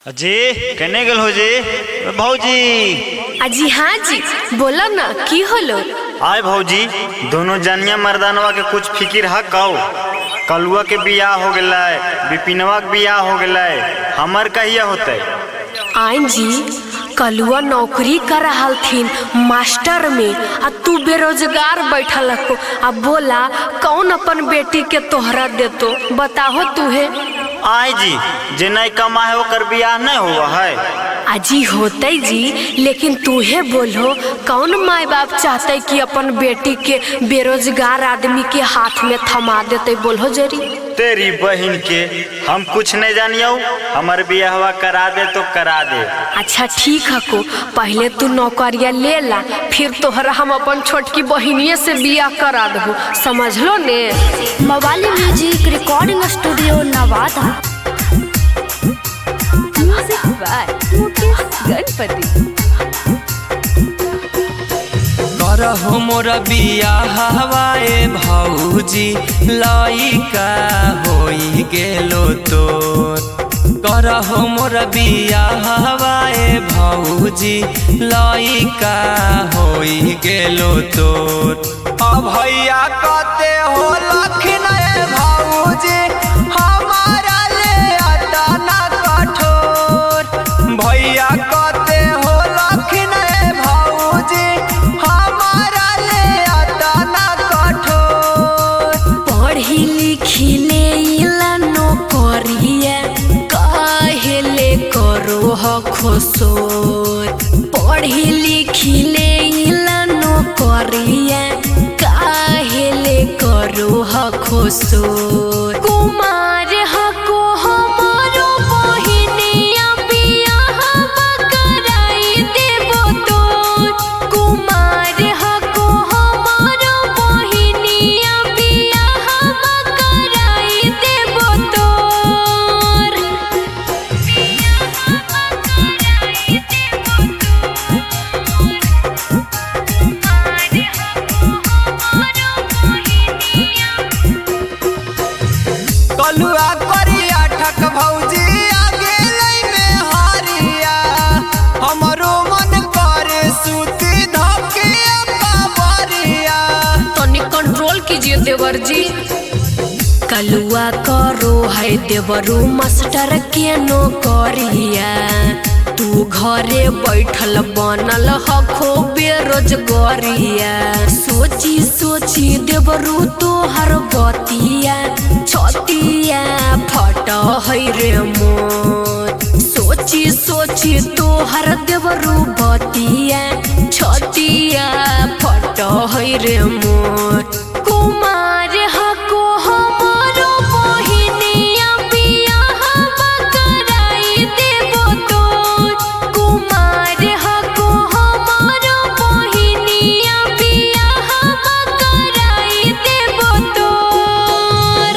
अजी कने गेल हो जी भौजी। अजी हाँ जी बोला ना की होलो। आय भौजी दोनों जानिया मर्दानवा के कुछ फिकिर है कौ। कलुआ के बियाह हो गए, विपिनवा के बियाह हो गए, हमर कहिया होते। आइन जी कलुआ नौकरी कर रहल थीन मास्टर में आ तू बेरोजगार बैठल को। अब बोला कौन अपन बेटी के तोहरा देतो बताहो तुहे। आय जी जे नहीं कमा है ओकर बियाह नहीं हुआ है। अजी होते जी लेकिन तूहे बोलो कौन माई बाप चाहते कि अपन बेटी के बेरोजगार आदमी के हाथ में थमा देते बोलो जरी। तेरी बहन के हम कुछ नहीं जानियो, हमारे बियाहवा करा दे तो करा दे। अच्छा ठीक है को पहले तू नौकरिया ले ला फिर तोहरा हम अपन छोटकी बहनिये से बियाह करा दबो, समझ लो ने। मवाली music recording studio Nawada. Music by Mukesh Ganpati. करहो मोरा बियाह हवाए भौजी लइका होई गेलो तोर। करहो मोरा बियाह हवाए भौजी लइका होई गेलो तोर। भैया कते हो लखन भौजी हमारा ले अतना कठोर। भैया कते हो लखन भौजी हमारा ले अतना कठोर। पढ़ी लिखी ले इला नौकरिया काहेले करो ह खोसोर। पढ़ी लिखी ले इला नौकरिया काहेले करो ह खोसोर। कुमार हको हमारो बहिनिया बियाह कराई देबो तोर। कुमार हको हमारो बहिनिया बियाह कराई देबो तोर। कलुआ करिया ठक भौजी आगे लई में हारिया। हमरो मन करे सूती धके पावरिया। तनी कंट्रोल कीजिए देवर जी। कलुआ करो है देवरू मास्टर के नौकरिया। तू घरे बैठल बनल हखो बेरोजगारिया। सोची सोची देवरू तोहर बतिया छतिया फट है रे मोर। सोची सोची तोहर देवरू बतिया छतिया फट है रे मोर। कुमार हको हमारो बहिनिया बियाह कराई देबो तोर। कुमार हको हमारो बहिनिया बियाह कराई देबो तोर।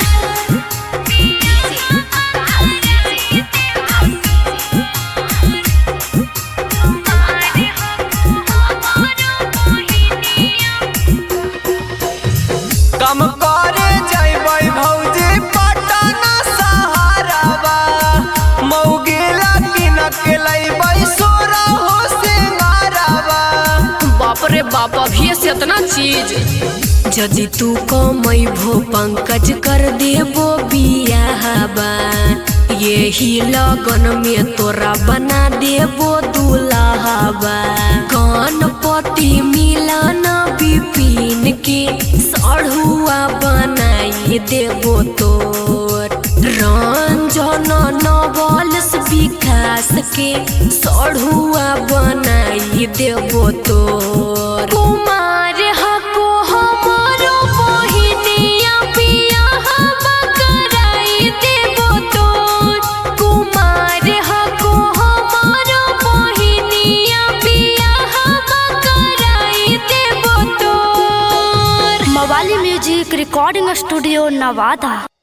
कम करे जइबै भौजी पटना सहारावा। मौगिला किनक लइबै सोरा हो सिंगारावा। बाप रे बाप अभी से इतना चीज। यदि तू कमैभो पंकज कर देबो बियाहबा। यही लगन में तोरा बना देबो दुल्हाबा। गणपति मिलन विपिन के सढ़ुआ बनाई देबो तोर। रंजन नवलस विकास के सढ़ुआ बनाई देबो तोर। कुमार हको हमारो बहिनिया बियाह कराई देबो तोर। कुमार हको हमारो बहिनिया बियाह कराई देबो तोर। मवाली म्यूजिक रिकॉर्डिंग स्टूडियो नवादा।